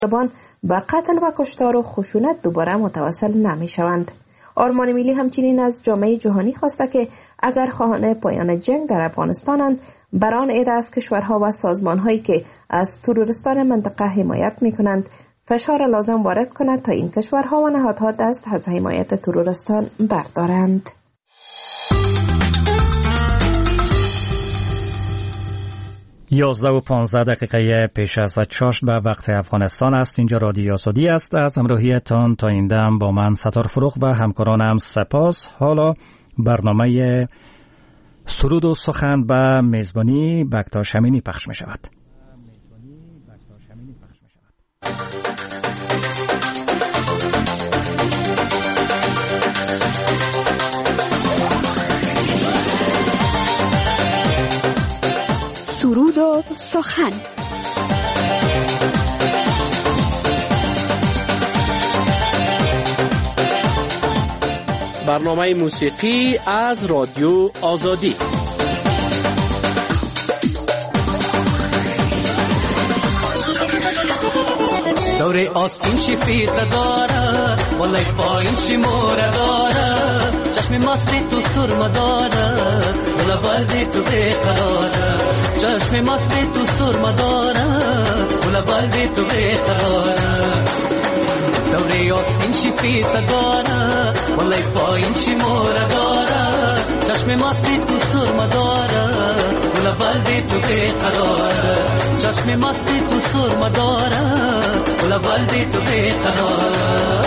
طالبان به قتل و کشتار و خشونت دوباره متوسل نمی شوند. آرمان ملی همچنین از جامعه جهانی خواسته که اگر خواهان پایان جنگ در افغانستانند، بر آن عده از کشورها و سازمانهایی که از تروریستان منطقه حمایت می کنند فشار لازم وارد کند تا این کشورها و نهادها دست از حمایت تروریستان بردارند. 11:15 پیش از چاشت به وقت افغانستان است. اینجا رادیو آزادی است. از همراهیتان تا این دم با من ستار فروغ و همکارانم سپاس. حالا برنامه سرود و سخن به میزبانی بکتاش امینی پخش می شود. سرود و سخن. برنامه موسیقی از رادیو آزادی. دور آستین شفیت داره والای پایین شماره داره چشم مستی تو سرما داره دل بردی تو بیقراره چشم مستی تو سرما داره دل بردی تو بیقراره دور آستین شفیت داره والای پایین شماره داره چشم مستی تو سرما داره دل بردی تو بیقراره چشم مستی تو سرما داره ولا بالدي تبي قرار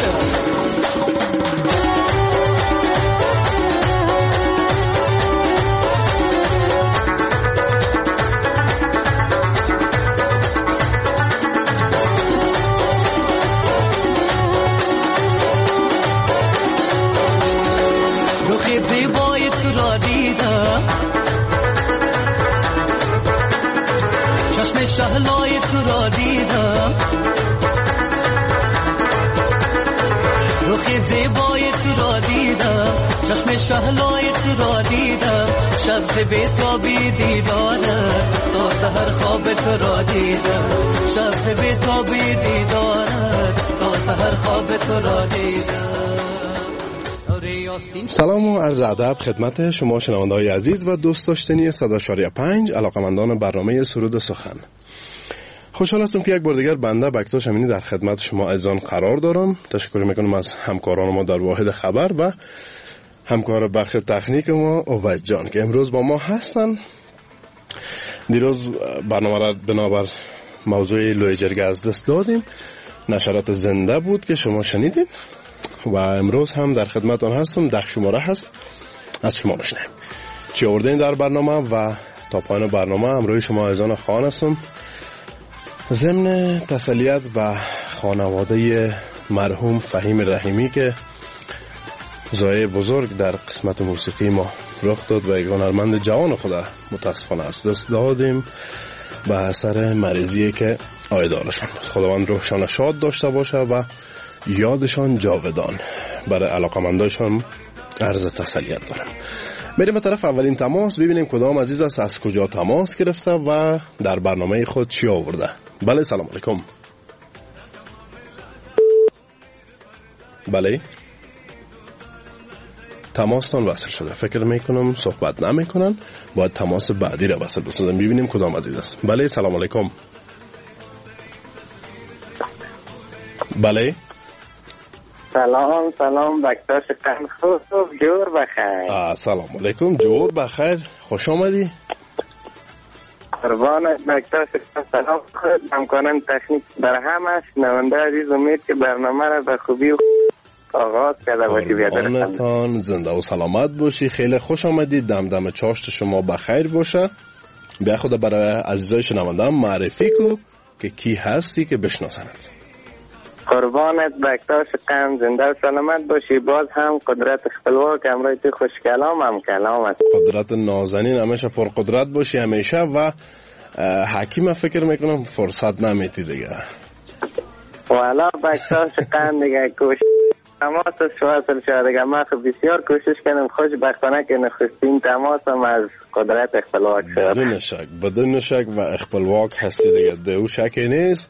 روخي زيباي تو دیدم چشم شهلای تو دیدم روخی زیبای تو را دیدم چشم شهلای تو را دیدم شب ز بی‌تابی دیداره تا سحر خواب تو را دیدم شب ز بی‌تابی دیداره تا سحر خواب تو را دیدم. سلام و عرض ادب خدمت شما شنونده‌های عزیز و دوست داشتنی 100.5 علاقه‌مندان برنامه سرود و سخن. خوشحال هستم که یک بار دیگر بنده بکتاش امینی در خدمت شما عزیزان قرار دارم. تشکر میکنم از همکاران ما در واحد خبر و همکار بخش تکنیک ما عبید جان که امروز با ما هستن. دیروز برنامه را بنابر موضوع لوی جرگه از دست دادیم، نشرات زنده بود که شما شنیدید و امروز هم در خدمتان هستم. 10 شماره هست، از شما بشنویم چی آوردین در برنامه و تا پایان برنامه همراه شما عزیزان خواهان هستم. ضمن تسلیت به خانواده مرحوم فهیم رحیمی که ضایع بزرگ در قسمت موسیقی ما رخ داد و یک هنرمند جوان خود متاسفانه از دست دادیم به اثر مریضی که عایدارشان بود. خداوند روحشان شاد داشته باشه و یادشان جاودان. برای علاقمندانشان عرض تسلیت دارم. بریم به طرف اولین تماس ببینیم کدام عزیز است از کجا تماس گرفته و در برنامه خود چی آورده. بله سلام علیکم. بله تماستان وصل شده. فکر میکنم صحبت نمیکنن، باید تماس بعدی را وصل بسازم. ببینیم کدام عزیز است. بله سلام علیکم. بله سلام بکتاش قند خوب جور بخیر. سلام علیکم جور بخیر، خوش آمدی. قربانت بکتاش سلام خود همکاران تکنیک در همه شنونده عزیز، امید که برنامه را به خوبی آغاز کرده باشی. قربانتان زنده و سلامت باشی. خیلی خوش آمدی. دم چاشت شما بخیر باشه. بیا خود برای عزیزای شنونده معرفی کو که کی هستی که بشناسند. قربانت بکتاش قند زنده و سلامت باشی. باز هم قدرت خپلواک امروی تو خوش کلام است. قدرت نازنین همیشه پر قدرت باشی همیشه و حکیم فکر میکنم فرصت نمیتی دیگه. والا بکتاش قند دیگه کوشش تماس شواصل شده دیگه. من بسیار کوشش کردم، خوشبختانه که نخستین تماسم از قدرت خپلواک شد. بدون شک و خپلواک هستی دیگه، دو شکی نیست.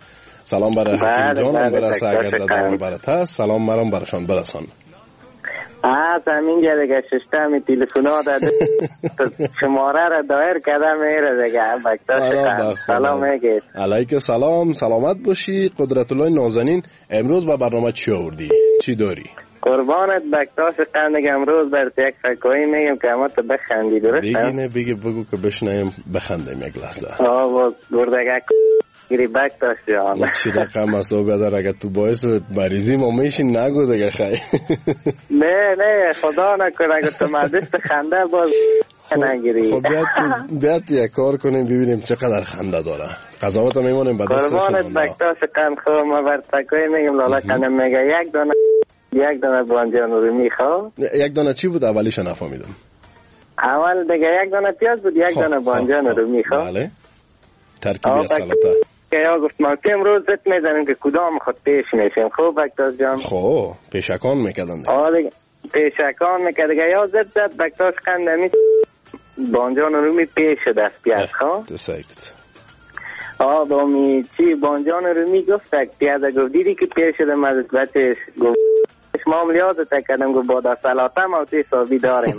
سلام برای حکیم جان، برای سرگردان برات هست. سلام مرام برشان برسان. همین دیگه ششتمی تلفن‌ها داده شماره را دایر کردم میره دیگه. بکتاش سلام میگید. علیک سلام، سلامت باشی. قدرت الله نازنین، امروز با برنامه چی آوردی؟ چی داری؟ قربانت بکتاش قندگ امروز برات یک فکایی میگم که اما تو بخندی، درسته؟ بگو که بشنیم بخندیم یک لحظه. باز گردگه گیری بکتاش جان چی رقم است او بدر اگر تو باعث مریضی ما میشین نگو دیگه خیلی. نه خدا نکنه اگر تو مدست خنده باز نگیری. خب بیاد یک کار کنیم ببینیم چقدر خنده داره. قضاوت میمونیم به دست شما. قربانت بکتاش قند خواه ما بر تکوی میگم لالا کنم میگه یک دانه بانجان رو میخواه. یک دانه چی بود اولیش نفهمیدم. اول دیگه یک دانه پیاز بود، یک دانه بانجان رو میخواه. بله. ترکیبی سلاته. که یا گفت ما که امروز زد میزنیم که کدام خود پیش میشیم. خوب بکتاش جان. خب پیشکان میکردن دیگه. پیشکان میکرد که یا زد بکتاش قند نمی بانجان رو می پیش دست پیاز خواه. تسایکت. با می چی بانجان رو می گفت پیاز گفت دیدی که پیش دم از بچهش گفت معاملیات تکردم گفت با دا سلاته موتی حسابی داریم.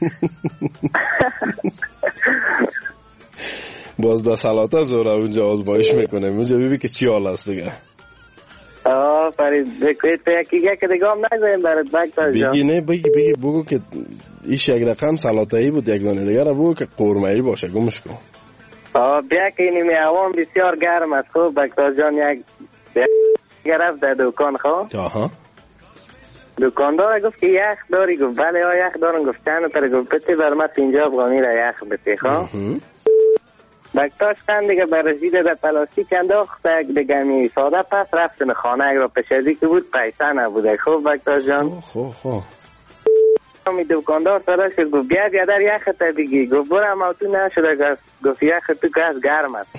باز دا سلاته زوره اونجا آزمایش میکنه اونجا ببین که چی حال است دیگه. فرید بکوید تو یکی که دیگه هم نگویم برات بکتاش جان. بگی نه بگو که ایش یک رقم سلاته ای بود، یک دانه دیگر بگو که قورمه ای باشه. گمش کن. بیا که اینی میوان بسیار گرم است. خوب بکتاش جان یک گرفت در دکان خواه. آها. دکاندار گفت که یخ داری؟ گفت بله یخ دارم. گفت چند تا؟ گفت بتی بر ما 50 افغانی را یخ بتی خواه. بکتاش قند دیگه برزید در پلاستیک انداخت دیگه می ساده پس رفتن خانه را پشدی که بود پیسه نبوده. خوب بکتاش جان. خوب می دکاندار سره شد گفت بیا بیادر یخ تا بگی. گفت برم او تو نشده. گفت یخ تو که از گرم است.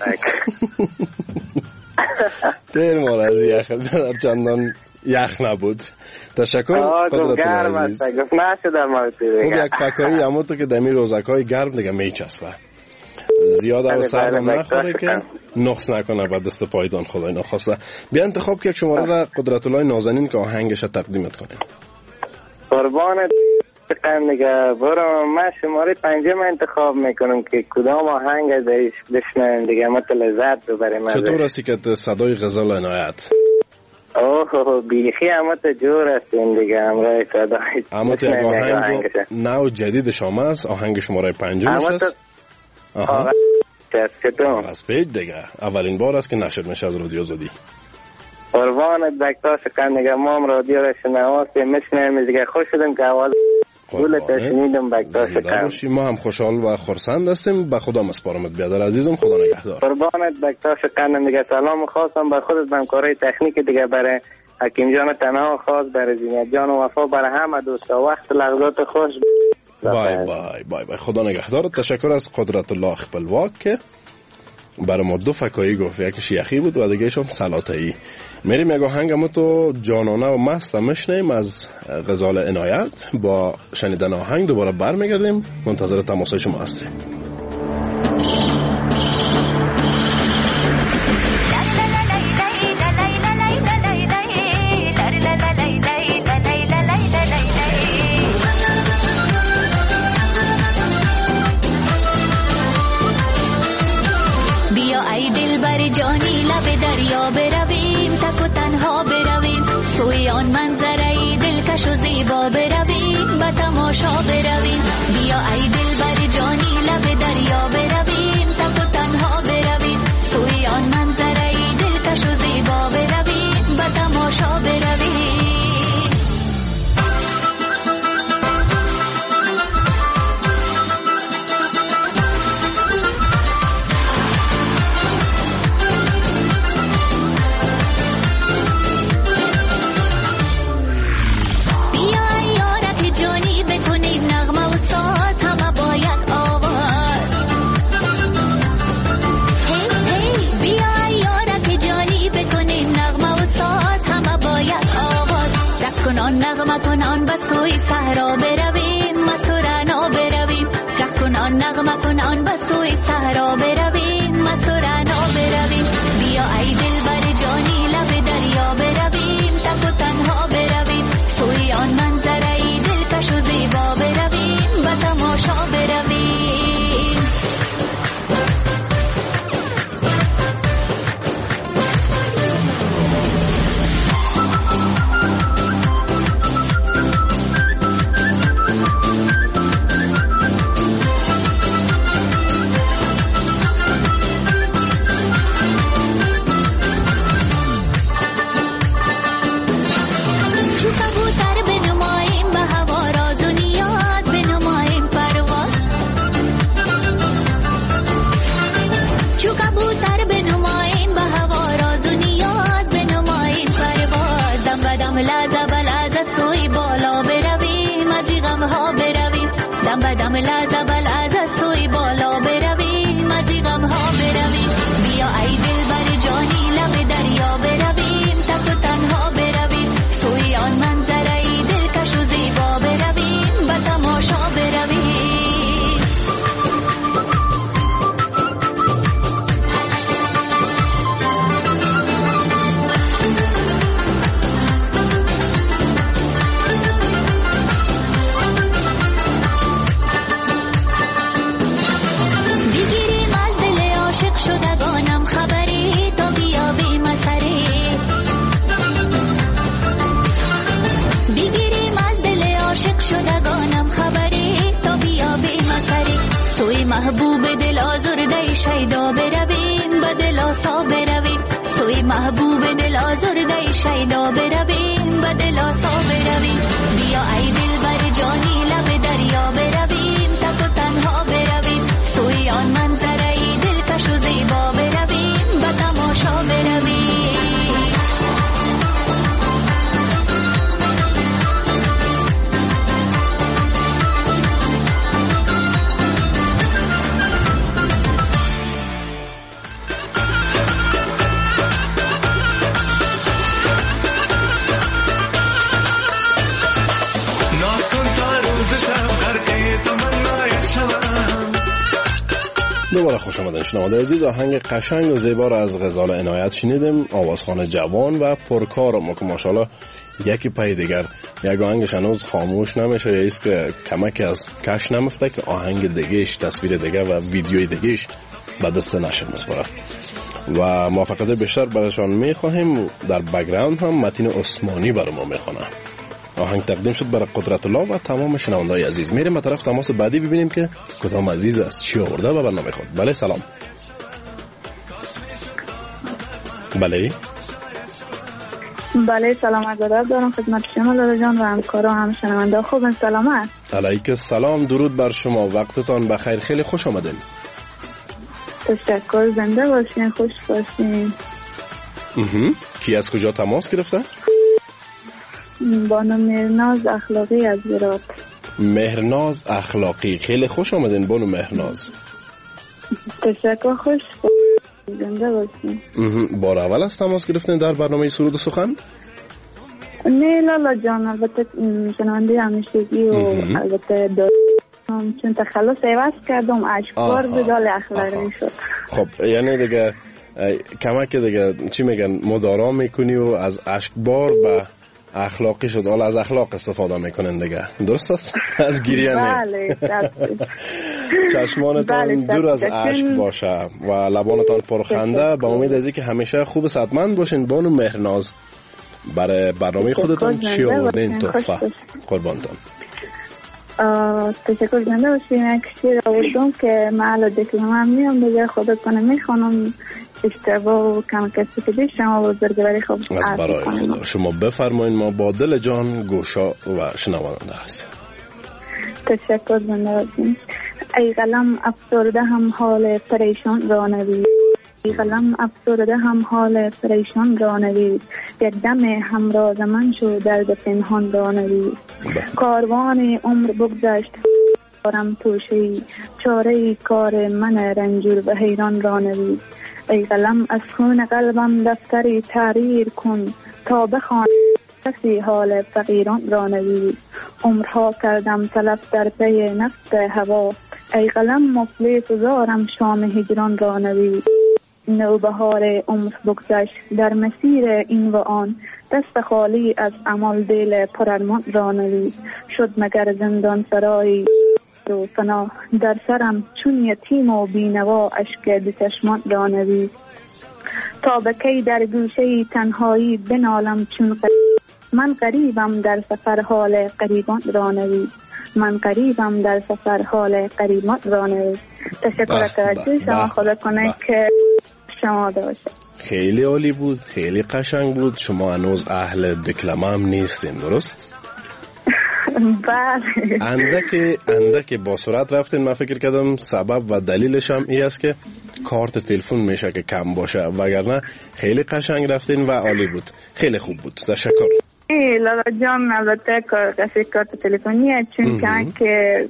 دیر مار از یخ در چندان یخ نبود. تشکر قدرت عزیز. گفت نشده ما تو دیگه. خوب یک فکایی اما تو که دمی روزکای گرم دیگه میچسبه زیاد او سردم نخوره که نقص نکنه و دست پایدان خدای نخواسته. بیا انتخاب که یک شماره را قدرت الله نازنین که آهنگش را تقدیمت کنیم. قربانت دیگه برو من شماره 5 انتخاب میکنم که کدام آهنگ ازش بشنویم دیگه ما لذت ببریم. چطور هستی که صدای غزل عنایت؟ اوه بیخی اما تو جور هستیم دیگه همراه صدای. اما تو یک آهنگ نو جدید شما است. آهنگ شماره 5 است. آها چطور؟ از پیج دیگه اولین بار است که نشر میشه از رادیو آزادی. قربانت بکتاش قند دیگه ما هم رادیو را شنواسیم میشنویم دیگه. خوش شدم که اول گولت شنیدم بکتاش قند. ما هم خوشحال و خرسند هستیم. به خدا مسپارمت بیادر عزیزم. خدا نگهدار. قربانت بکتاش قند دیگه. سلام خواستم به خودت به همکارای تکنیک دیگه، برای حکیم جان تنها خاص، برای زینت جان و وفا، برای همه دوستا. وقت لحظات خوش. بای خدا نگهدار. تشکر از قدرت الله خپلواک که برای ما 2 فکایی گفت، یکیش یخی بود و دیگه‌ش هم سلاته ای. میریم یک آهنگ تو جانانه و مست میشنیم از غزال عنایت. با شنیدن آهنگ دوباره برمیگردیم. منتظر تماسای شما هستیم. جانی لب دریا برویم، تک و تنها برویم، سوی آن منظره دلکش و زیبا برویم، به تماشا برویم. بیا ای دلبر جانی لب دریا برویم، تک و تنها برویم، سوی آن منظره دلکش و زیبا برویم، به تماشا برویم. نغمه کنان به سوی صحرا برویم، مسورنا برویم. رقص کنان نغمه کنان به سوی صحرا برویم، مسورنا برویم. بیا ای دلبر جانی بدم لحظه به لحظه سوی بالا برویم، از این غم ها برویم. دم بدم لحظه به لحظه سوی بالا برویم، از این غم ها برویم. بیا ای دل بر جانی لب دریا برویم، تک و تنها برویم، سوی آن منظره دلکش و زیبا برویم، به تماشا برویم. محبوب دل آزرده شیدا برویم، به دل آسا برویم. سوی محبوب دل آزرده شیدا برویم، به دل آسا برویم. بیا ای دل بر جانی لب دریا برویم، تک و تنها برویم، سوی آن منظره دلکش و زیبا برویم، به تماشا برویم. دوباره خوش آمدین شنونده عزیز. آهنگ قشنگ و زیبا را از غزال عنایت شنیدیم، آوازخوان جوان و پرکار ما که ماشاءالله یکی پای دیگر یک آهنگش هنوز خاموش نمیشه، یا ایست که کمکی از کش نمفته که آهنگ دیگهش، تصویر دیگه و ویدیوی دیگهش به دست نشر مسپاره و موافقت بیشتر برایشان میخواهیم. در بک‌گراند هم متین عثمانی برای ما میخونه. آهنگ تقدیم شد برای قدرت الله و تمام شنونده‌های عزیز. میریم به طرف تماس بعدی ببینیم که کدام عزیز است چی آورده و برنامه خود. بله سلام. بله سلام عرض دارم خدمت شما لاله جان و همکارا هم شنونده. خوب سلامت. علیک السلام، درود بر شما، وقتتان بخیر، خیلی خوش آمدین. تشکر، زنده باشین، خوش باشین. کی از کجا تماس گرفته؟ بانو مهرناز اخلاقی از هرات. مهرناز اخلاقی، خیلی خوش آمدین بانو مهرناز. تشکر، خوش زنده باشین. بار اول از تماس گرفتین در برنامه سرود و سخن؟ نه لالا جان، البته شنونده همیشگی و البته چون تخلص عوض کردم اشکبار بدال اخلاقی شد. خب یعنی دیگه کمک دیگه چی میگن مدارا میکنی و از اشکبار به اخلاقی شد، حالا از اخلاق استفاده میکنن دیگه، درست است؟ از گریه نه. بله چشمانتان دور از اشک باشه و لبانتان پرخنده. با امید از اینکه همیشه خوب صحتمند باشین. بانو مهرناز، برای برنامه خودتان چی آوردین تحفه؟ قربانتان. تشکر، زنده باشین. یک شعر آوردم که معلا دکلم هم میام دیگه خودتان میخوانم، اشتباه و کم کسی که دیش شما بزرگواری خوب از برای خدا. شما بفرمایین، ما با دل جان گوشا و شنواننده هستیم. تشکر، زنده باشین. ای قلم افسرده هم حال پریشان را نوید، ای قلم افسرده هم حال پریشان را نوید، یک دم همراز من شو درد پنهان را نوید. کاروان عمر بگذشت دارم توشه‌ای، چاره کار من رنجور و حیران را نوید. ای قلم از خون قلبم دفتری تحریر کن، تا بخوان کسی حال فقیران را نوید. عمرها کردم طلب در پی نفس هوا، ای قلم مفلس زارم شام هجران را نوید. نوبهار عمر بگذشت در مسیر این و آن، دست خالی از عمل دل پرارمان را نوید. شد مگر زندان سرای و فنا، در سرم چون یتیم و بینوا اشک دو چشمان را نوید. تا به کی در گوشه تنهایی بنالم چون من غریبم در سفر حال غریبان را نوید. من غریبم در سفر حال غریبان را نوید. تشکر توجه شما، خدا کنه که شما داشته. خیلی عالی بود، خیلی قشنگ بود. شما هنوز اهل دکلمه هم نیستیم، درست؟ بله. اندک با سرعت رفتین. من فکر کردم سبب و دلیلش هم این است که کارت تلفن میشه که کم باشه، وگرنه خیلی قشنگ رفتین و عالی بود، خیلی خوب بود. تشکر. لالا جان البته کارت تلفنیه چون که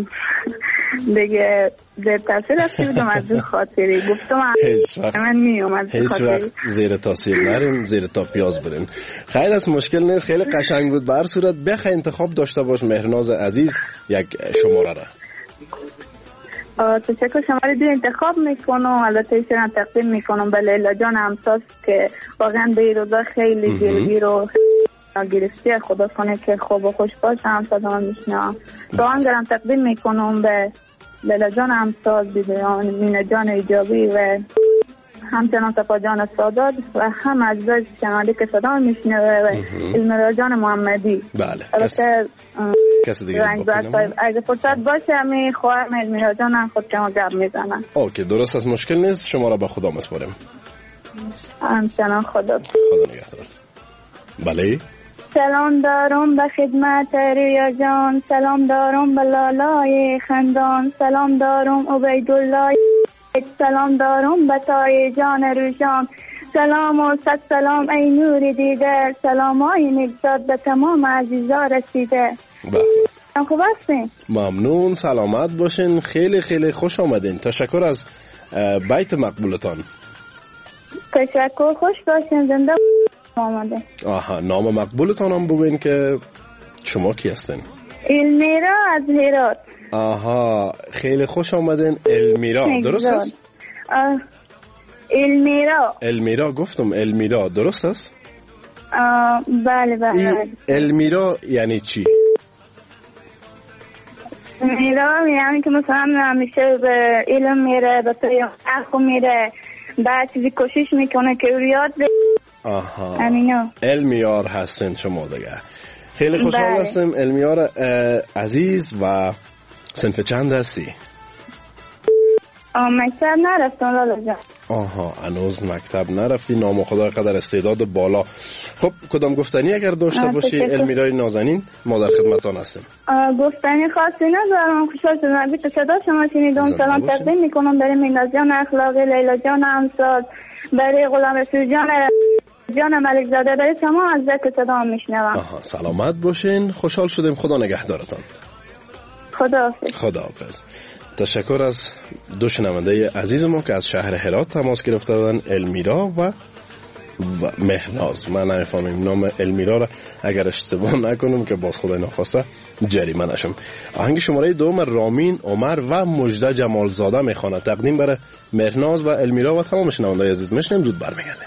دیگه در تاثیر رفتی بودم از اون خاطری گفتم من میومد هیچ وقت زیر تاثیر نریم، زیر تا پیاز برین. خیر است، مشکل نیست، خیلی قشنگ بود. به هر صورت بخواه انتخاب داشته باش مهرناز عزیز یک شماره را. تشکر. شماره 2 انتخاب میکنم، البته ایشان تقدیم میکنم به لیلا جان همساز که واقعا به این روزا خیلی گیرگیر و گرفته. خدا کنه که خوب و خوش باشه. همساز هم میشنم تو آنگرم تقدیم میکنم به لیلا جان همساز، بیدیان مینه جان ایجابی و همچنان صفا جان سادات و هم عزیزای شنونده که صدا میشنه و المیرا جان محمدی. بله. کسی دیگه اگه فرصت باشه همی خواهم المیرا جان هم خود که ما گرم میزنن. اوکی، درست است، مشکل نیست. شما را به خدا مسپاریم. همچنان خدا نگهدار. بله. سلام دارم به خدمت ریا جان، سلام دارم به لالای خندان، سلام دارم عبیدالله، سلام دارم به تای جان روشان، سلام و صد سلام ای نور دیده، سلام های نگذاد به تمام عزیزا رسیده. خوب هستین؟ ممنون، سلامت باشین، خیلی خیلی خوش آمدین. تشکر از بیت مقبولتان. تشکر، خوش باشین، زنده آمده. آها، نام مقبولتان هم بگوین که شما کی هستین؟ المیرا از هرات. آها، خیلی خوش آمدین المیرا، درست است؟ المیرا گفتم المیرا، درست است؟ بله بله. المیرا یعنی چی؟ المیرا یعنی که مثلا همیشه به علم میره، به تعلیم میره، بعد چیزی کوشش میکنه که یاد بگیره. آها، امینو المیار هستین شما دیگه. خیلی خوشحال هستم. المیار عزیز و صنف چند هستی؟ مکتب نرفتم لالا جان. آها، هنوز مکتب نرفتی. نام خدا قدر استعداد بالا. خب کدام گفتنی اگر داشته باشی المیرای نازنین، ما در خدمتان هستیم. گفتنی خاصی ندارم، خوشحال شدم که صدا شما شنیدم. سلام تقدیم میکنم برای مینا جان اخلاقی، لیلا جان همساز، برای غلام رسول جان ملک زاده، برای شما از که صدا میشنوم. آها، سلامت باشین، خوشحال شدیم. خدا نگهدارتان. خداحافظ. تشکر از دو شنونده عزیز ما که از شهر هرات تماس گرفته بودن، المیرا و مهناز. من نمیفهمم نام المیرا را اگر اشتباه نکنم که باز خدای نخواسته جریمه نشم. آهنگ شماره 2 رامین عمر و مجده جمالزاده میخواند، تقدیم برای مهناز و المیرا و تمام شنونده عزیز. میشنیم، زود برمیگردیم.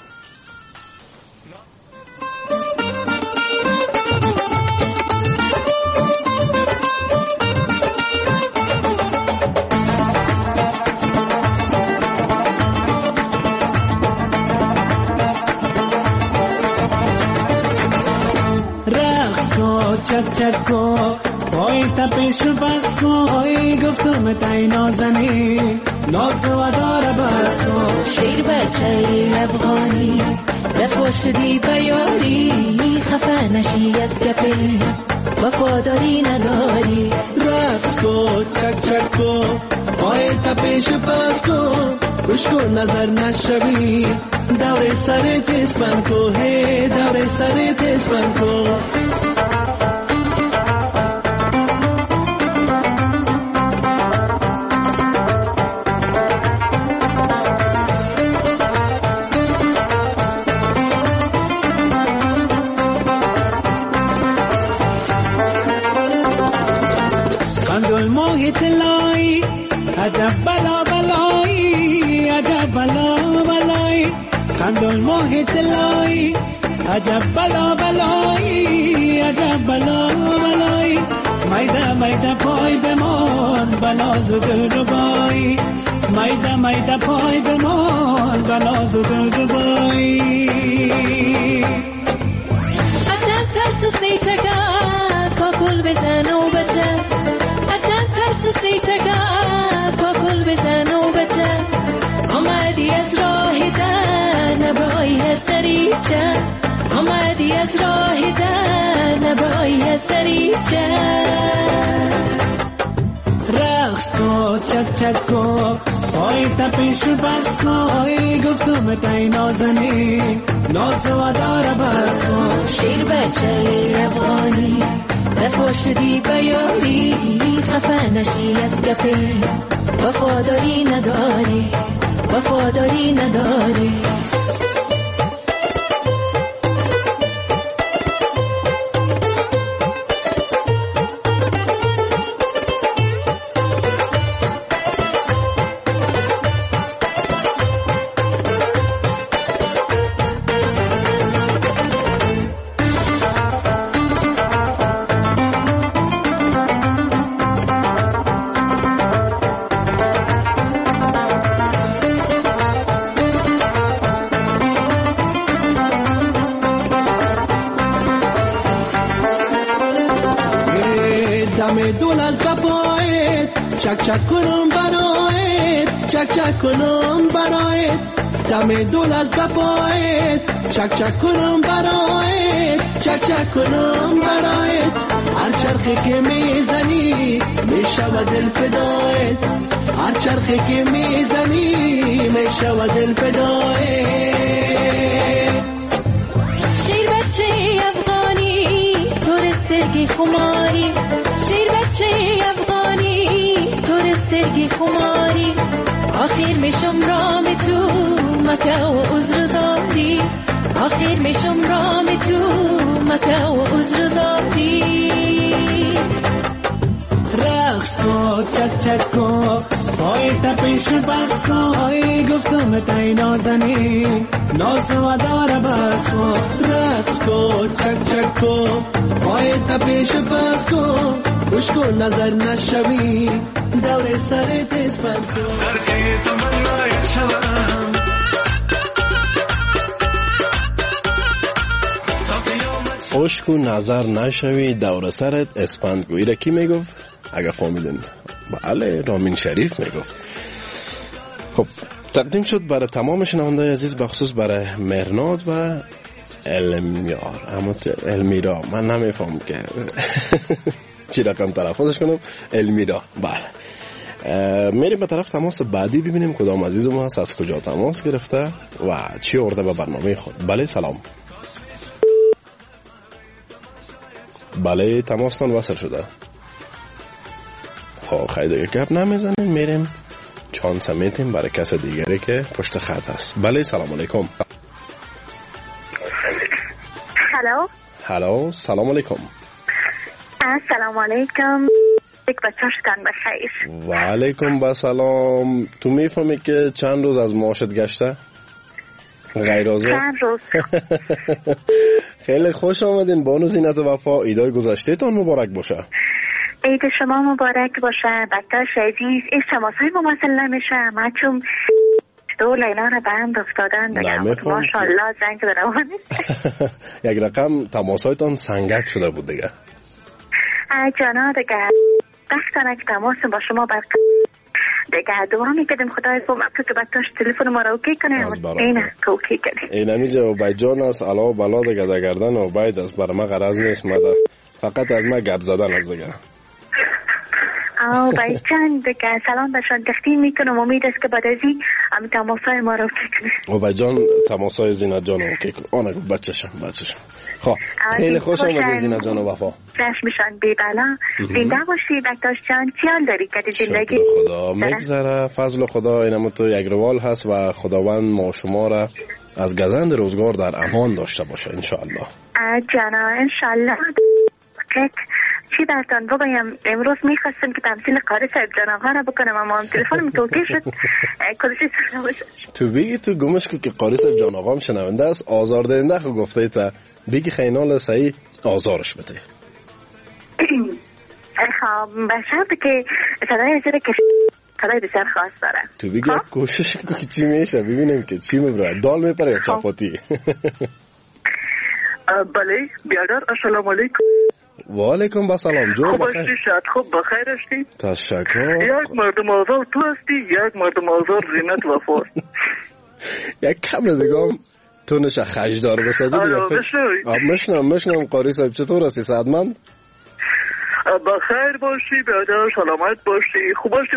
چک چک کو پای تپش بس کو ای گفتم تای نازنی ناز و دار بس کو شیر بچه افغانی رسوا شدی بیاری خفه نشی از گپی وفاداری نداری رقص کو چک چک کو پای تپش بس کو گوش کن نظر نشوی دور سر تیز بن کو ہے دور سر تیز بن کو عجب بلا بلایی عجب بلا بلایی خندون ماه طلایی عجب بلا بلایی عجب بلا بلایی میده میده پای بمان بلا زود ربایی میده میده پای بمان بلا زود ربایی عجب پرتو سیچگا کاکل بزن و بچه عجب پرتو سیچگا کاکل بزن و بچه آمدی از راه در نبایی از دریچه آمدی از راه در نبایی از دریچه رقص کو چک چک کو پای تپش بس کو ای گفتم تای نازنی ناز و دار بس کو شیر بچه افغانی رفا شدی بیاری خفه نشی از گپه وفاداری نداری وفاداری نداری چک کنم برایت چک چک کنم برایت دم دل از بپایت چک چک کنم برایت چک چک کنم برایت هر چرخی که میزنی میشود دل فدایت هر چرخی که میزنی میشود دل فدایت شیر بچه افغانی تورستگی خماری شیر بچه افغانی تورستگی خماری آخر میشم رام تو مکه و عذر زاری آخر میشم رام تو مکه و عذر زاری رقص کو چک چک کو پایت پیش بس کو گفتم تای نازنی ناز و دار بس کو رقص کو چک چک کو پایت پیش بس کو خوش کو نظر نشوی دور سر تسپن کو درکی تمنای شوم خوش کو نظر نشوی دور سرت اسپند گو. ایره کی میگفت؟ اگه فهمیدین بله رامین شریف میگفت. خب تقدیم شد برای تمام شنونده‌های عزیز بخصوص برای مرناد و المیار اما المیرا من نمیفهم که چی رقم تلفظش کنم المیرا. بله میریم به طرف تماس بعدی ببینیم کدام عزیز ما هست از کجا تماس گرفته و چی آورده به برنامه خود. بله سلام. بله تماستان وصل شده. خب خیلی دیگه گپ نمیزنیم میریم چانس میتیم برای کس دیگری که پشت خط هست. بله سلام علیکم. هلو هلو سلام علیکم. السلام علیکم. یک بچه‌ش کن بخیر. و علیکم با سلام. تو میفهمی که چند روز از معاشت گشته؟ غیر از چند روز. خیلی خوش آمدین بانو زینت وفا. ایدای گذشته تان مبارک باشه. عید شما مبارک باشه. بچه‌ش عزیز این شماسای مواصل نمیشه. ما چون دو لیلا رو به هم افتادن دیگه ماشاءالله زنگ روان یک رقم تماسایتان سنگک شده بود دیگه. جانا دیگه وقتانه که تماس با شما دیگه دعا میکردیم خدای کمک که بچه‌ش تلفن ما رو اوکی کنه. اینه که اوکی کنه. این همیجا عبید جان است علاوه بلا دیگه در گردن عبید است. برای ما غرض نیست مده فقط از ما گپ زدن است دیگه. عبید جان دیگه سلام بهشان تقدیم میکنم. امید است که بعد از این هم تماسای ما رو اوکی کنه. عبید جان تماسای زینت جان اوکی کنه. آنه بچه‌شم. خب خیلی خوش آمدید زینت جان وفا. چشمشان بی بلا. زنده باشی بکتاش جان. چیال داری که زندگی خدا میگذره فضل خدا. اینم تو یک روال هست و خداوند ما شما را از گزند روزگار در امان داشته باشه انشاءالله. جانا انشاءالله. چی براتون بگم امروز میخواستم که تمثیل قاری صاحب جان آقا را بکنم اما تلفنم توکی شد. کلشی سرنوشت تو بگی تو گمش که قاری صاحب جان آقا هم شنونده است آزار دهنده خو گفته تا بگی خینال صحیح آزارش بده. خب به شرط که صدای زیر که صدای بسیار خاص داره. تو بگی کوشش که چی میشه ببینیم که چی میبره دال میپره یا چاپاتی. بله بیادر السلام علیکم. و علیکم با سلام. جو خوب هستی شاید خوب بخیر هستی. تشکر. یک مردم آزار تو هستی یک مردم آزار زینت وفا. یک کم دیگه تو نشه خجدار بسازی دیگه. مشنم قاری صاحب چطور هستی سعدمند؟ بخیر باشی بیادر سلامت باشی خوب هستی.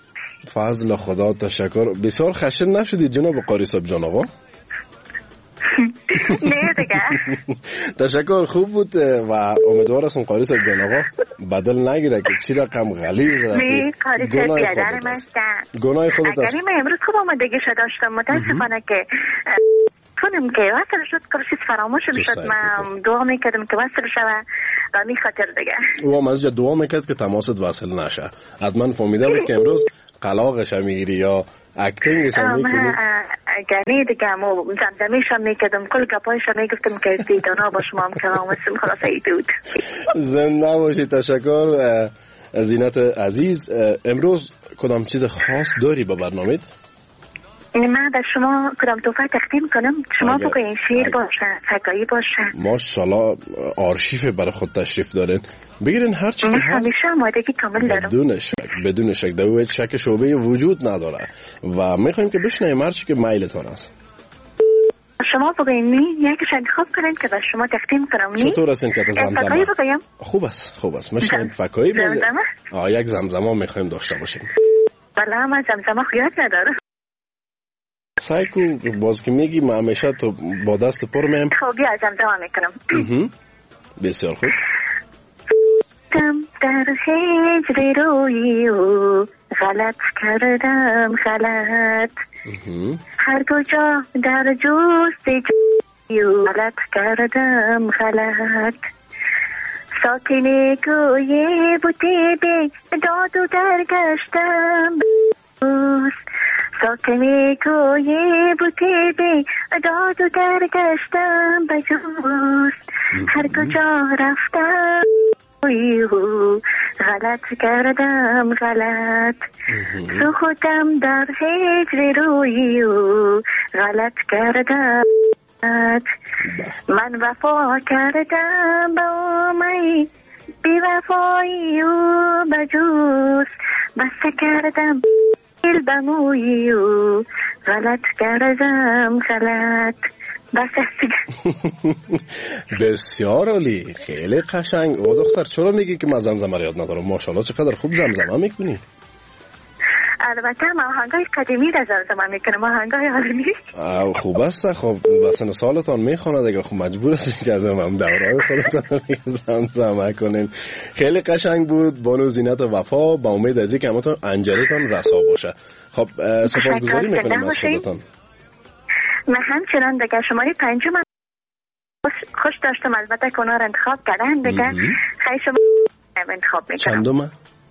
فضل خدا تشکر. بسیار خشن نشدی جناب قاری صاحب جان آقا؟ نه دیگه. تشکر، خوب بود و امیدوار هستم قاری صاحب جان آقا بدل نگیره که چی رقم غلیظ نه قاری صاحب بیادر مستن گناه خودت است. اگری من امروز خوب آمدگی شد داشتم متاسفانه که کنم که وصل شد کارشیز فراموش شد. من دعا میکردم که وصل شد و می خاطر دیگه او هم از جا دعا میکرد که تماست وصل نشه. از من فهمیده بود که امروز قلاقش هم میگیری یا اکتینگش هم میکنی. گنی دیگه مو زمزمیش هم میکردم کل گپایش هم میگفتم که دیدانا با شما هم کلام هستم. خلاص ایدود زنده باشی. تشکر زینت عزیز. امروز کدام چیز خاص داری با برنامه‌ت؟ من به شما کدام توفه تقدیم کنم؟ شما بگوین شعر باشه، فکایی باشه. ماشاءالله آرشیف برای خود تشریف دارین، بگیرین هر چی که هست. همیشه آمادگی کامل دارم. بدون شک در شک شعبه وجود نداره و میخوایم که بشنویم هر چی که میلتون است. شما بگوین یکیش انتخاب کنین که به شما تقدیم کنم. چطور هستین که زمزمه؟ فکایی بگویم؟ خوب است میشنویم فکایی بگویم. یک زمزمه میخوایم داشته باشیم. بله من زمزمه خیال ندارم. سعی کو باز که میگی من همیشه تو با دست پر میم. خب بیا زمزمه میکنم. بسیار خوب. تم در هجر روی او غلط کردم غلط هر کجا در جست او غلط کردم غلط ساکن کوی بوته به داد و درگشتم ساکن کوی بوته به داد و درگشتم بجوز هر کجا رفتم غلط کردم غلط سخوتم در هجر روی غلط کردم من وفا کردم با می بی وفایی و بجوز بسته کردم دل بمویی و غلط کردم غلط بسیار عالی، خیلی قشنگ. او دختر چرا میگی که من زمزمه یاد ندارم؟ ماشاءالله چقدر خوب زمزمه میکنی. البته من آهنگای قدیمی را زمزمه میکنم، آهنگای حالی خوب است. خب بسن سالتان میخونه دیگه، خب مجبور هستید که از هم دورهای خودتان زمزمه کنین. خیلی قشنگ بود بانو زینت وفا. با امید از اینکه همتون انجلیتان رسا باشه. خب سپاسگزاری میکنیم از خودتان. من همچنان دیگه شماره 5 من خوش داشتم، البته که اونا رو انتخاب کردن دیگه. خیلی شما انتخاب میکنم. چندومه؟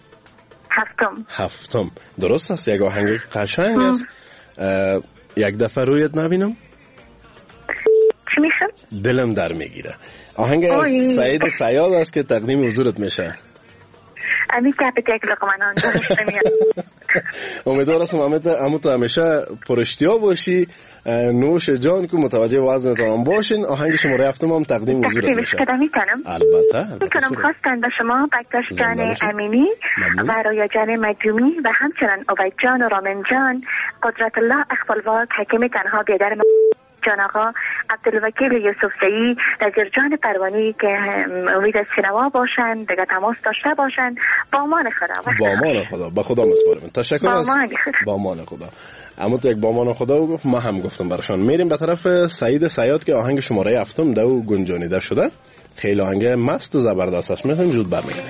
هفتم. درست است. یک آهنگ قشنگ است. یک دفعه رویت نبینم. چی میشم؟ دلم در میگیره. آهنگ سعید صیاد است که تقدیم حضورت میشه. امی که یک لقمنان درست میاد. امیدوار هستم همت همیشه پراشتیا باشی، نوش جان که متوجه وزنتان هم باشین. آهنگ شماره 7 هم تقدیم حضورت میشه. البته میتونم خواستن به شما بکتاش جان امینی و رویا جان مجومی و همچنان عبید جان و رامن جان، قدرت الله اخبالواد، حکیم تنها بیادر جان آقا، عبدالوکیل یوسف زئی، نظیر جان پروانی که امید از شنوا باشن دیگه، تماس داشته باشن. با امان خدا. به خدا مسپارم. تشکر از با امان خدا. اما تو یک با امان خدا گفت، ما هم گفتم براشان. میریم به طرف سعید صیاد که آهنگ شماره 7 دو گنجانیده شده. خیلی آهنگ مست و زبردست است. میخوایم زود برمیگردیم.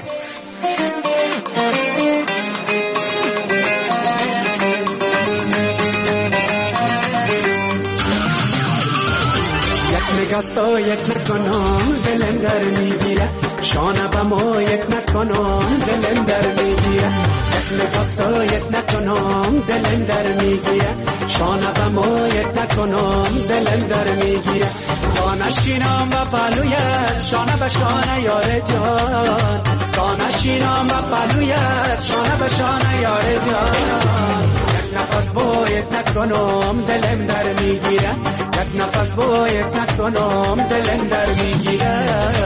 نگاه سایت نکنم دلم در میگیره، شانه با مایت نکنم دلم در میگیره. نگاه سایت نکنم دلم در میگیره، شانه با مایت نکنم دلم در میگیره. کانشینم و پلویت شانه به شانه یار جان، کانشینم و پلویت شانه به شانه یار جان. یک نفس باید نکنم دلم در میگیره، یک نفس باید نکنم دلم در میگیره.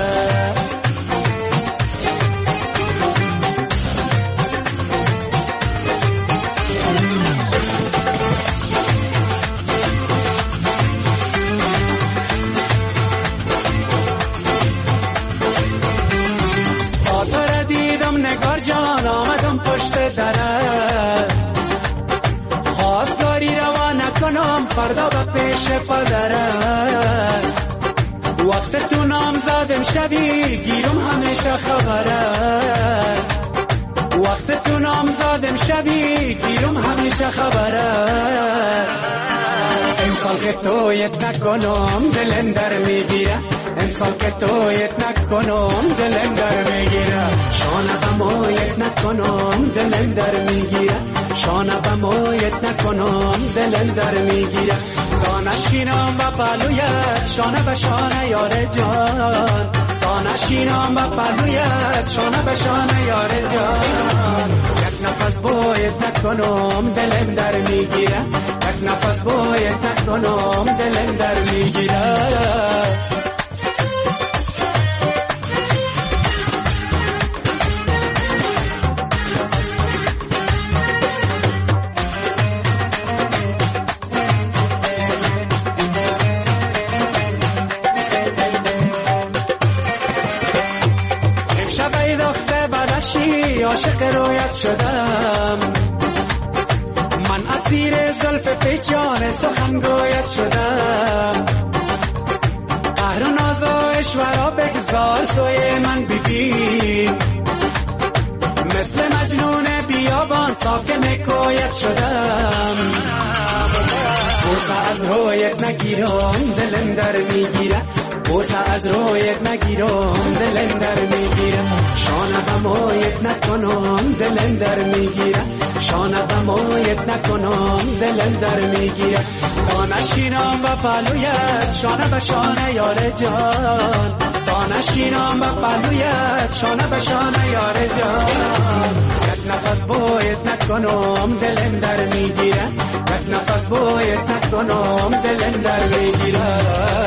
خاطر دیدم نگار جان آمدم پشت درت، خواستگاری روا نکنم فردا به پیش پدرت. وقت تو نام زدم شبی گیرم همیشه خبرت. وقت تو نام زدم شبی گیرم همیشه خبرت. امسال که تویت نکنم دلم در میگیره. امسال که تویت نکنم دلم در میگیره. شانه بمایت نکنم دلم در میگیره. شانه بمایت نکنم دلم در میگیره. دانشینم و پلویت شانه به شانه یار جان. دانشینم و پلویت شانه به شانه یار جان. یک نفس باید نکنم دلم در میگیره. یک نفس باید نکنم دلم در میگیره. عاشق رویت شدم من، اسیر زلف پیچان سخنگویت شدم. قهر و ناز و اشورا بگذار سوی من ببین. مثل مجنون بیابان ساکن کویت شدم. بوسه از رویت نگیرم دلم در میگیره. بوسه از رویت نگیرم دلم در میگیره. شانه بمایت نکنم دلم در میگیره. شانه بمایت نکنم دلم در میگیره. دانشینم و پلویت شانه به شانه یار جان. دانشینم و پلویت شانه به شانه یار جان. یک نفس باید نکنم دلم در میگیره. یک نفس باید نکنم دلم در میگیره.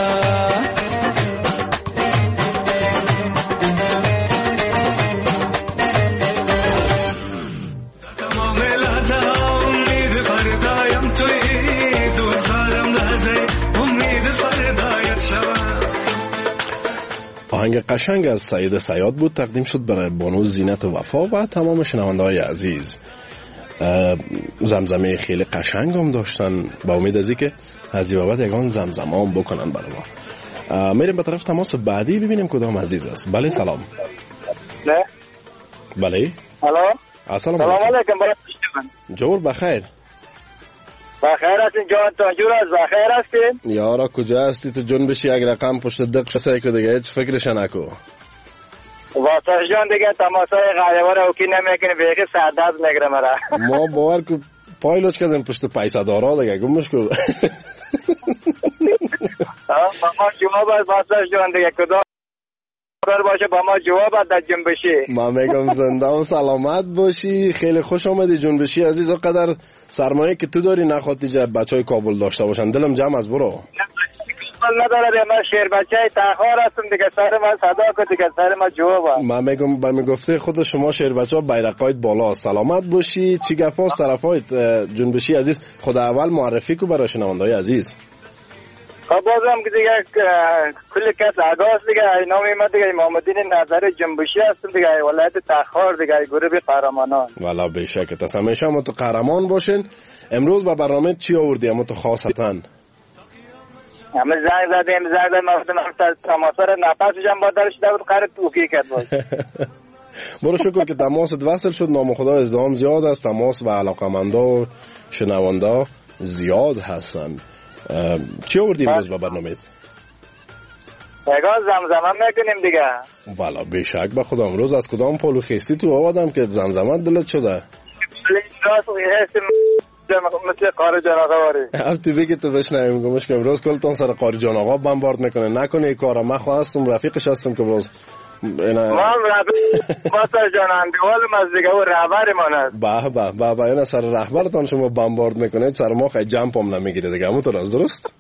آهنگ قشنگ از سعید صیاد بود، تقدیم شد برای بانو زینت وفا و تمام شنونده‌های عزیز. زمزمه خیلی قشنگ هم داشتن، با امید از اینکه از این بابت یگان زمزمه هم بکنن برای ما. میریم به طرف تماس بعدی ببینیم کدام عزیز است. بله سلام. نه بله الو السلام علیکم. جور بخیر. بخیر هستین جان؟ تا جور از بخیر هستین؟ یارا کجا هستی تو؟ جون بشی یک رقم پشت دق شسه که دیگه هیچ فکرش نکو. واسه جان دیگه تماسای غریبه رو اوکی نمیکنه، بیگه سردرد میگیره مرا. ما باور کو پایلوچ کردیم پشت پیسه دارا دیگه گمش کو. ما جواب از واسه جان دیگه کدام باشه با ما جواب در جنبشی. ما میگم زنده و سلامت باشی. خیلی خوش آمدی جنبشی عزیز. و قدر سرمایه که تو داری نخواهی جا بچهای کابل داشته باشن. دلم جمع از برو. نداره من شیر بچهای تخار هستم دیگه. سر من صدا کن دیگه، سر من جواب. ما میگم با میگفته خود شما شیر بچه ها بیرقایت بالا. سلامت باشی. چی گفاست طرفایت جنبشی عزیز؟ خود اول معرفی کو برای شنونده‌های عزیز. خب بازم که دیگه کل کس آگاست دیگه. نامی ما دیگه محمدین نظر جنبشی هستم دیگه، ولایت تخار دیگه، گروه قهرمانان. والا به شک تا همیشه ما تو قهرمان باشین. امروز با برنامه چی آوردی اما تو خاصتا؟ همه زنگ زدیم من تماسا رو نفسشم با درش شده بود قرار توکی کرد باش. برو شکر که تماست وصل شد. نام خدا ازدهام زیاد است. تماس و علاقمندا و شنوندا زیاد هستن. چی آوردی امروز با برنامه‌ت؟ اگه زمزمه میکنیم دیگه. والا به شک به خدا. امروز از کدام پولو خستی تو آوردم که زمزمه دلت شده؟ مثل قاری جان آقا واری. اب تو بگی تو بشنویم. گمش که امروز کلتون سر قاری جان آقا بمبارد میکنه. نکنه این کارا. من خواستم رفیقش هستم که باز ما رفیق ماسر جان اندیوالم از دیگه و رهبر ماند. به اینا سر رهبرتان شما بمبارد میکنه. سر ما خیلی جمپ هم نمیگیره دیگه. همونطور از درست؟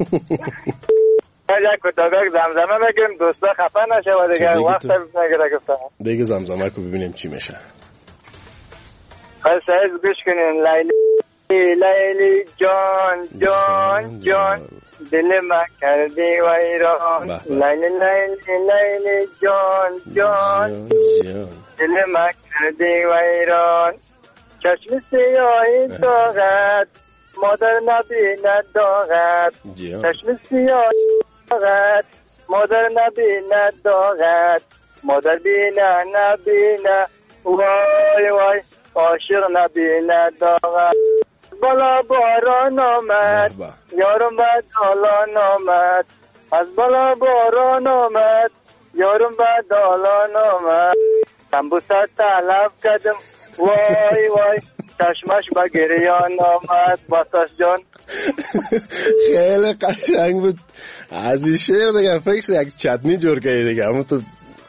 یک کتابک زمزمه بگیم دوستا خفه نشه و دیگه وقت نگیره گفتم. دیگه زمزمه کو ببینیم چی میشه. خیلی سعید گوش کنین. لیلی جان جان جان دل من کردی ویران. لیلی جان جان دل من کردی ویران. چشم سیاهی طاقت مادر نبیند داغت چشم سیاه داغت مادر نبیند داغت مادر بینه نبینه وای وای عاشق نبیند داغت بالا باران آمد یارم بعد دالان آمد از بالا باران آمد یارم بعد دالان آمد تنبوست طلب کردم وای وای چشمش با گریان آمد باساش جان. خیلی قشنگ بود از این شعر دیگه فکر یک چتنی جور کردی دیگه همون تو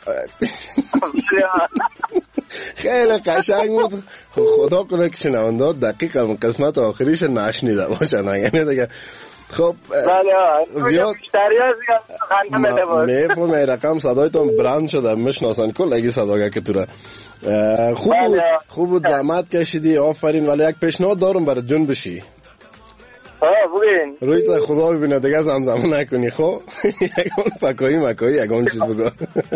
خیلی قشنگ بود. خدا کنه که شنونده دقیق هم قسمت آخریش نشنیده باشن یعنی دیگه خب زیاد میفهم رقم صدایتون برند شده میشناسن کل اگه صداگه که تو را خوب بود زحمت کشیدی آفرین. ولی یک پیشنهاد دارم برای جون بشی بگین روی تا خدا ببینه دیگه زمزمه نکنی خب یکون پکایی مکایی یکون چیز بگو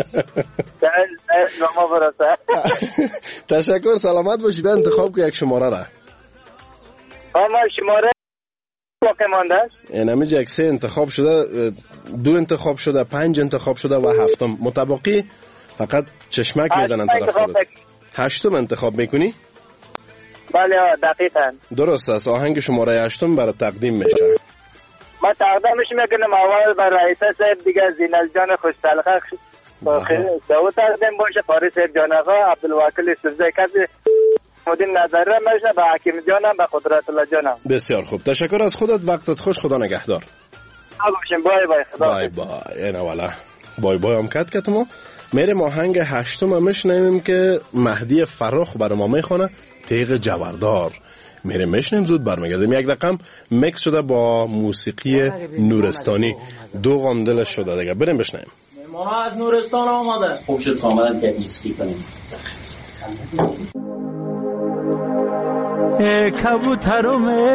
تشکر سلامت باشی. به انتخاب که یک شماره را ما شماره باقی مانده این همیجا یک 3 انتخاب شده 2 انتخاب شده 5 انتخاب شده و 7 متبقی فقط چشمک میزنن طرف خودت 8 انتخاب میکنی؟ بله دقیقاً درست است. آهنگ شماره 8 برای تقدیم میشه. ما تقدیمش میکنم اول برای رئیس صاحب دیگه زینال جان خوشتلقه دو تقدیم باشه پاری صاحب جان آقا عبدالوکیل سوزه کسی مدین نظره میشه به حکیم جانم به قدرت الله جانم. بسیار خوب تشکر از خودت. وقتت خوش. خدا نگهدار. بای بای خدا بای بای. اینا والا بای بای هم کت ما میریم آهنگ 8 میشنویم که مهدی فراخ برای ما میخونه تیغ جوردار. میریم میشنیم زود برمیگردیم. یک رقم میکس شده با موسیقی نورستانی 2 غاندلش شده دیگه. بریم بشنویم. ما از نورستان آمده. خوب شد کاملا که ایسکی کنیم. کبوترمه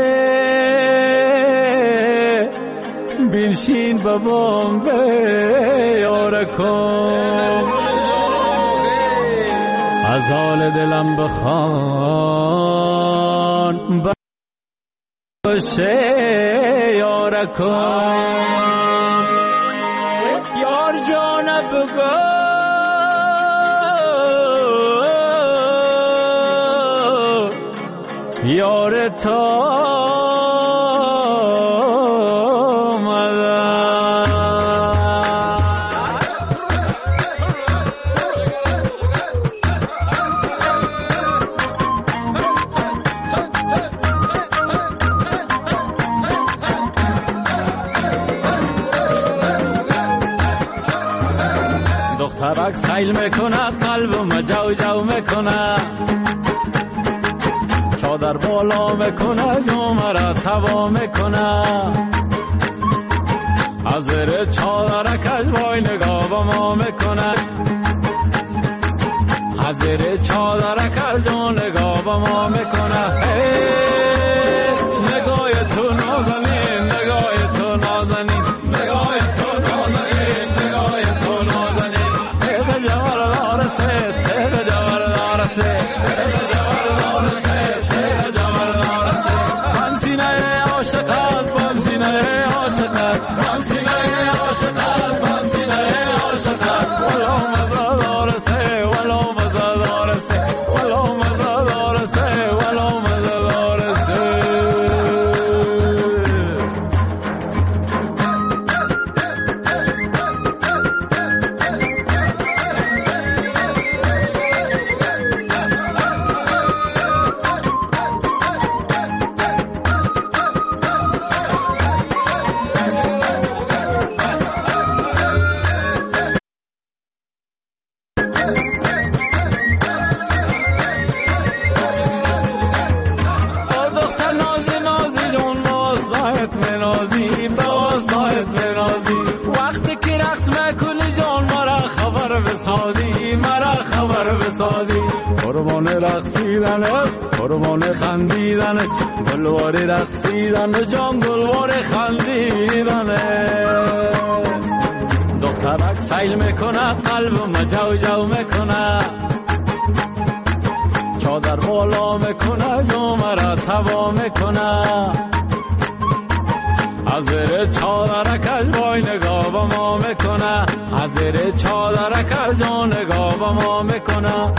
بنشین بابام به یارکم از حال دلم بخوان باشه یارکم یار جان بگو یار تا دخترک سیل میکنه قلبم جو جو میکنه چادر بالا میکنه جمعه توا میکنه از زیر چادر کج وای نگاه با ما میکنه از زیر چادر کج نگاه با ما میکنه نگاه تو نازنین نگاه تو نازنین نگاه تو نازنین نگاه تو نازنین تیغ جوردار سه تیغ جوردار سه تیغ جوردار سه قربان خندیدن گلواری رقصیدن جان گلواری خندیدن دخترک سیل میکنه قلبم جو جو میکنه چادر بالا میکنه جمعه را توا میکنه زیر چادر کج وای نگاه با ما میکنه، از زیر چادر کج نگاه با ما میکنه.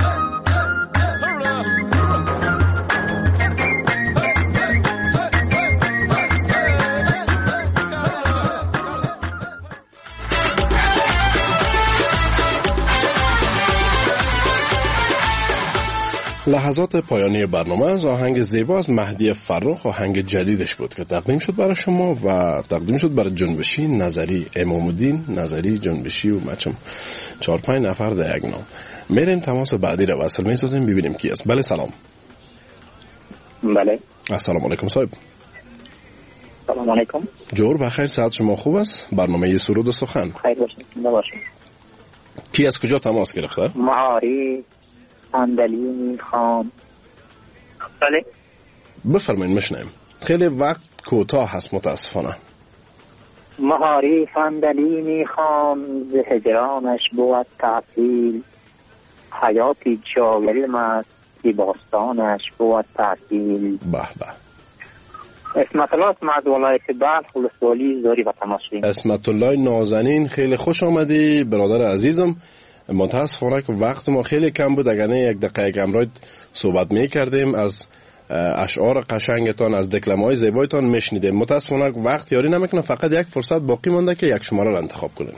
لحظات پایانی برنامه از آهنگ زیبا از مهدی فرخ، آهنگ جدیدش بود که تقدیم شد برای شما و تقدیم شد برای جنبشی نظری، امام‌الدین نظری جنبشی و مچم 4-5 نفر در یک نام. میریم تماس بعدی رو وصل میسازیم ببینیم کی است. بله سلام. بله السلام علیکم صاحب. سلام علیکم. جور بخیر، صحت شما خوب است؟ برنامه سرود و سخن. خیر باشید. نباشید. کی از کجا تماس گرفته؟ معاری اندلی خان. بله بفرمایید میشنم. خیلی وقت کوتاه هست متاسفانه. مهاری فندلی میخوام ز هجرانش بود تحصیل، حیاتی جاگریم است که باستانش بود تحصیل. به به. اسمت الله از ولایت بلخ ولسوالی زوری و تماشین. اسمت الله نازنین خیلی خوش آمدی برادر عزیزم. متاسفانه که وقت ما خیلی کم بود، اگر نه یک دقیقه امروز صحبت میکردیم، از اشعار قشنگتان، از دکلمه‌های زیبایتان میشنیدیم. متاسفانه وقت یاری نمیکنه، فقط یک فرصت باقی مونده که یک شماره را انتخاب کنین.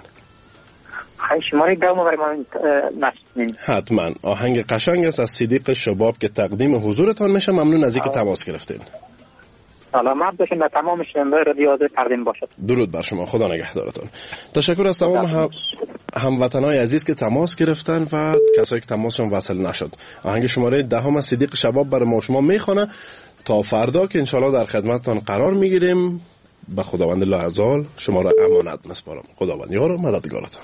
شماره دوم برای ما نشنید. حتما. آهنگ قشنگ است از صدیق شباب که تقدیم حضورتان میشه. ممنون از اینکه تماس گرفتین. سلامت باشین و تمام شنوندگان رادیو تقدیم باشد. درود بر شما، خدا نگهدارتان. تشکر از تمام هموطنای عزیز که تماس گرفتن و کسایی که تماسشون وصل نشد. آهنگ شماره 10 از صدیق شباب برای ما شما میخونه تا فردا که انشالله در خدمتتان قرار میگیریم. به خداوند لاعزال شما را امانت میسپارم. خداوند یار و مددگارتان.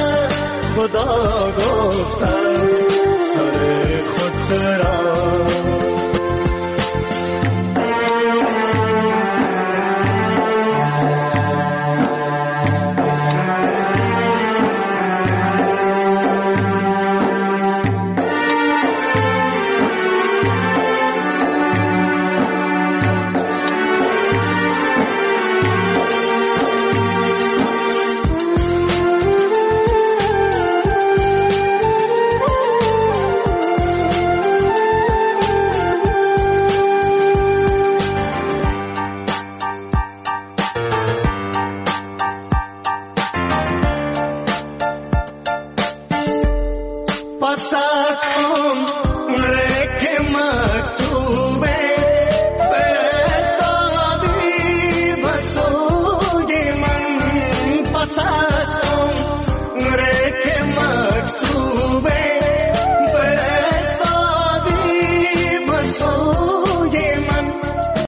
خدا گفتم سر خود سرا